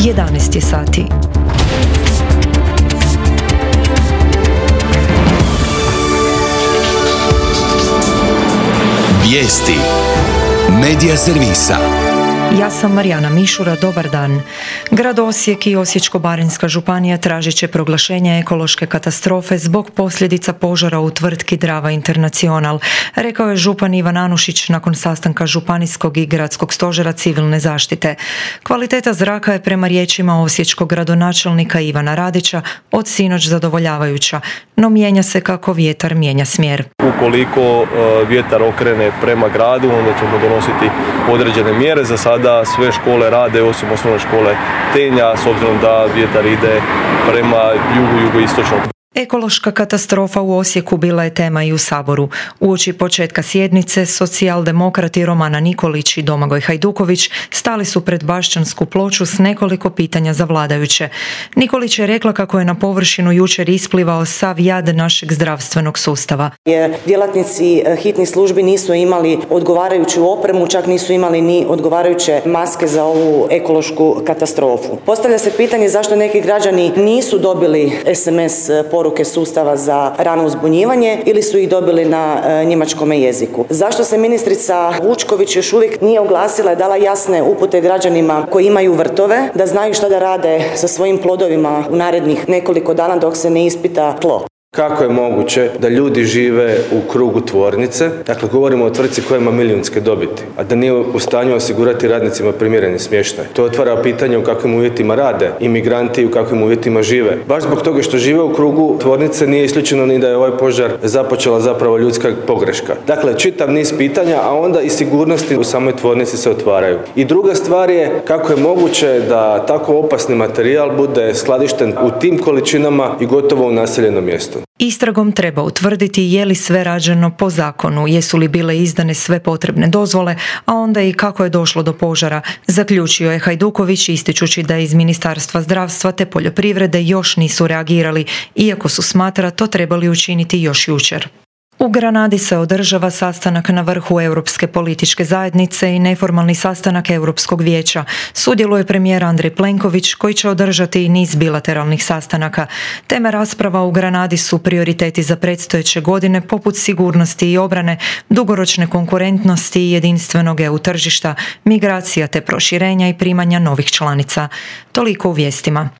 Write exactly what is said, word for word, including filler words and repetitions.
jedanaest je sati. Vijesti Medija servisa. Ja sam Marijana Mišura, dobar dan. Grad Osijek i Osječko-baranjska županija tražit će proglašenje ekološke katastrofe zbog posljedica požara u tvrtki Drava International, rekao je župan Ivan Anušić nakon sastanka županijskog i gradskog stožera civilne zaštite. Kvaliteta zraka je prema riječima osječkog gradonačelnika Ivana Radića od sinoć zadovoljavajuća, no mijenja se kako vjetar mijenja smjer. Ukoliko vjetar okrene prema gradu, onda ćemo donositi određene mjere. Za sada sve škole rade, osim osnovne škole Tenja, s obzirom da vjetar ide prema jugu, jugoistočnom. Ekološka katastrofa u Osijeku bila je tema i u Saboru. Uoči početka sjednice, socijaldemokrati Romana Nikolić i Domagoj Hajduković stali su pred Bašćansku ploču s nekoliko pitanja za vladajuće. Nikolić je rekla kako je na površinu jučer isplivao sav jad našeg zdravstvenog sustava. Jer djelatnici hitnih službi nisu imali odgovarajuću opremu, čak nisu imali ni odgovarajuće maske za ovu ekološku katastrofu. Postavlja se pitanje zašto neki građani nisu dobili es em es poruke sustava za rano uzbunjivanje ili su ih dobili na e, njemačkom jeziku. Zašto se ministrica Vučković još uvijek nije oglasila i dala jasne upute građanima koji imaju vrtove da znaju šta da rade sa svojim plodovima u narednih nekoliko dana dok se ne ispita tlo? Kako je moguće da ljudi žive u krugu tvornice, dakle govorimo o tvrtci koja ima milijunske dobiti, a da nije u stanju osigurati radnicima primjereni smještaj? To otvara pitanje u kakvim uvjetima rade imigranti i u kakvim uvjetima žive. Baš zbog toga što žive u krugu tvornice nije isključeno ni da je ovaj požar započela zapravo ljudska pogreška. Dakle, čitav niz pitanja, a onda i sigurnosti u samoj tvornici se otvaraju. I druga stvar je kako je moguće da tako opasni materijal bude skladišten u tim količinama i gotovo u naseljenom mjestu. Istragom treba utvrditi je li sve rađeno po zakonu, jesu li bile izdane sve potrebne dozvole, a onda i kako je došlo do požara, zaključio je Hajduković ističući da iz Ministarstva zdravstva te poljoprivrede još nisu reagirali, iako su smatra to trebali učiniti još jučer. U Granadi se održava sastanak na vrhu Europske političke zajednice i neformalni sastanak Europskog vijeća. Sudjeluje premijer Andrej Plenković koji će održati i niz bilateralnih sastanaka. Teme rasprava u Granadi su prioriteti za predstojeće godine poput sigurnosti i obrane, dugoročne konkurentnosti i jedinstvenog E U tržišta, migracija te proširenja i primanja novih članica. Toliko u vijestima.